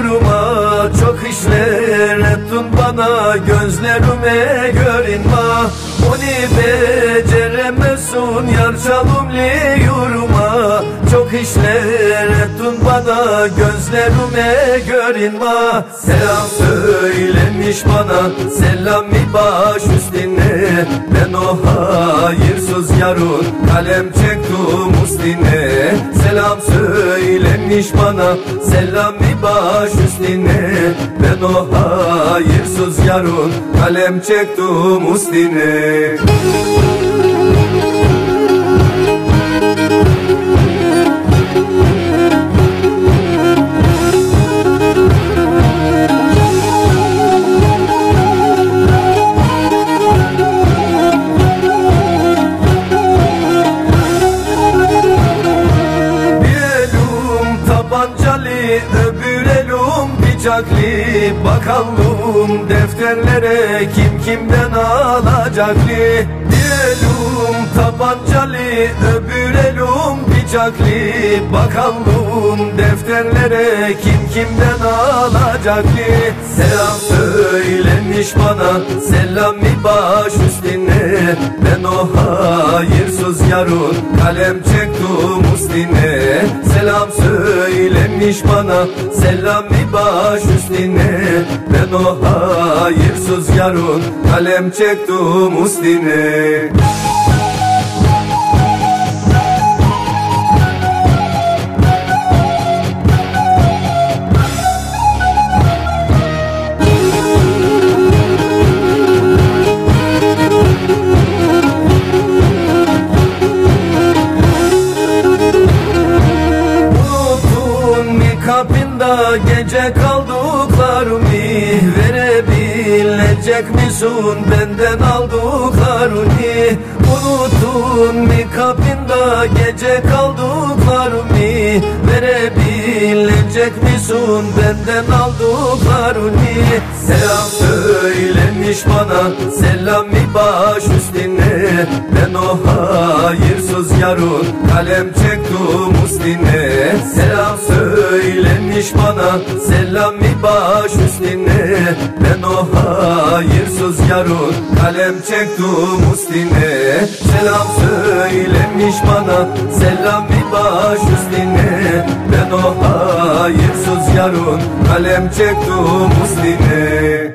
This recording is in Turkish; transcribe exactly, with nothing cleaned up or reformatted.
yürüme. Çok işler ettin bana, gözlerime görünme. Onu beceremezsin yar çalımlı yürüme. Çok işler ettin bana, gözlerime görünme. Selam söylemiş bana, selam mi baş üstüne. Ben o hayırsız yarın kalem çektim üstüne. Selam söylemiş bana, selam mi baş üstüne. Ben o hayırsız yarın kalem çektim üstüne. Öbür elum bıçaklı, bakalım defterlere kim kimden alacaklı. Bir elum tabancalı, öbür elum bıçaklı, bakalım defterlere kim kimden alacaklı. Selam söylemiş bana, selam mi baş üstüne. Ben o hayırsız yarın kalem çektim üstüne. Selam söylemiş bana, selam mi baş üstüne. Ben o hayırsız yarın kalem çektim üstüne. Kapında gece kaldıklarımı verebilecek misin benden aldıklarını? Unuttun mu kapında gece kaldıklarımı verebilecek misin benden aldıklarını? Selam söylemiş bana, selam mi baş üstüne. Ben o hayırsız yarın kalem çektim üstüne. Selam söylemiş bana, selam mi baş üstüne. Ben o hayırsız yarın kalem çektim üstüne. Selam söylemiş bana, selam mi baş üstüne. Ben o hayırsız yarın kalem çektim üstüne.